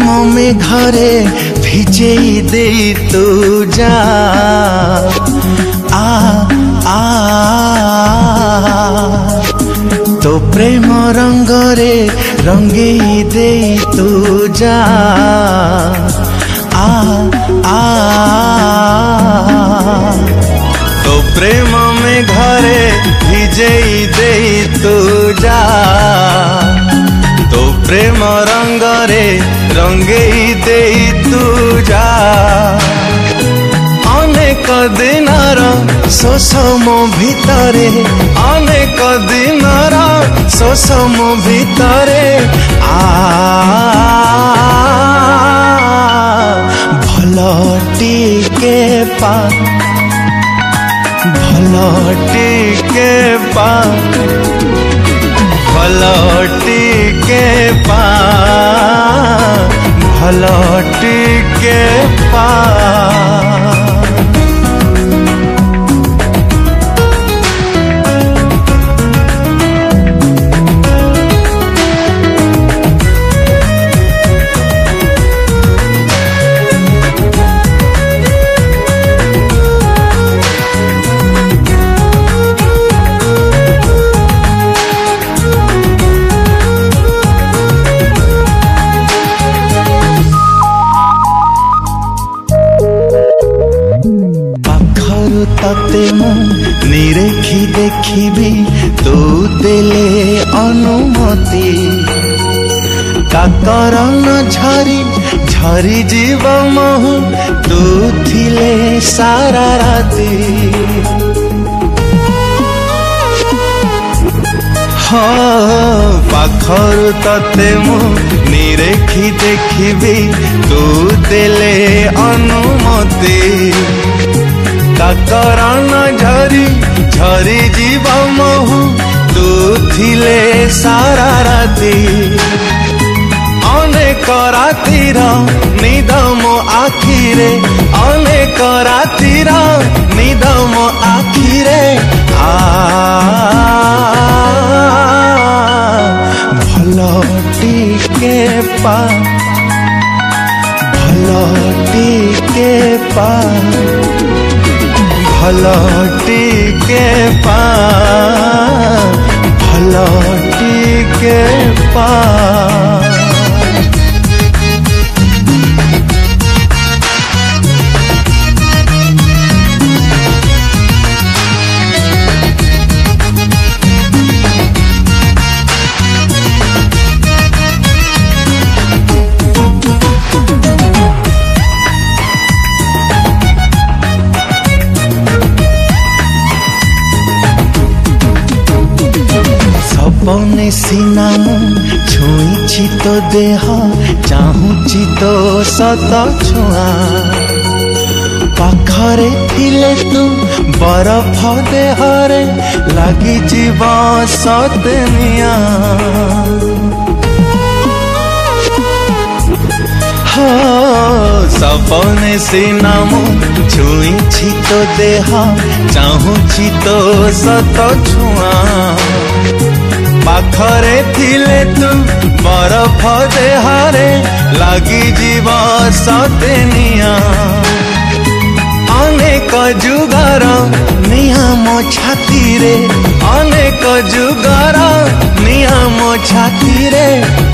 में घरे भिजेई दे तू जा आ तो प्रेम रंगरे रंगेई दे तू जा आ तो प्रेम में घरे भिजेई दे तू जा तो प्रेम रंगरे रंगेई दे तू जा अनेक दिनर शोष मो भितरे अनेक दिनर शोष मो भितरे भल टिके पा भल टिके पा भल टिके पा भल टिके पा तते मु निरेखी देखिबी तू देले अनुमति काकरन झरी झरी जीव महु तू थिले सारा राती पाखरु तते मु निरेखी देखिबी तू देले अनुमति काकरन झरी झरी जीव महु तू थिले सारा राती अनेक रातिर निद मो आखिरे अनेक रातिर निद मो आखिरे भल टिके पा भल टिके पा भल टिके पा भल टिके पा सपने सीना छुईछि तो देह चाहूची तो सत छुआ पाखरे थिले तू बरफ देहरे लगी जीव सतनिया सपने सीना छुईछि तो देह चाहूची तो सत छुआ पाखरे थिले तू बरफ देहरे लगी जीव सतनिया अनेक जुगार नियम छाती रे अनेक जुगार नियम छाती रे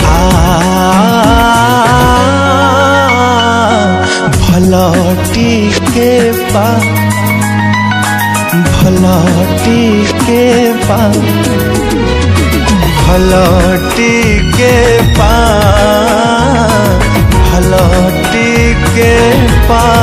भल टिके पा भल टिके पा भल टिके पा भल टिके पा।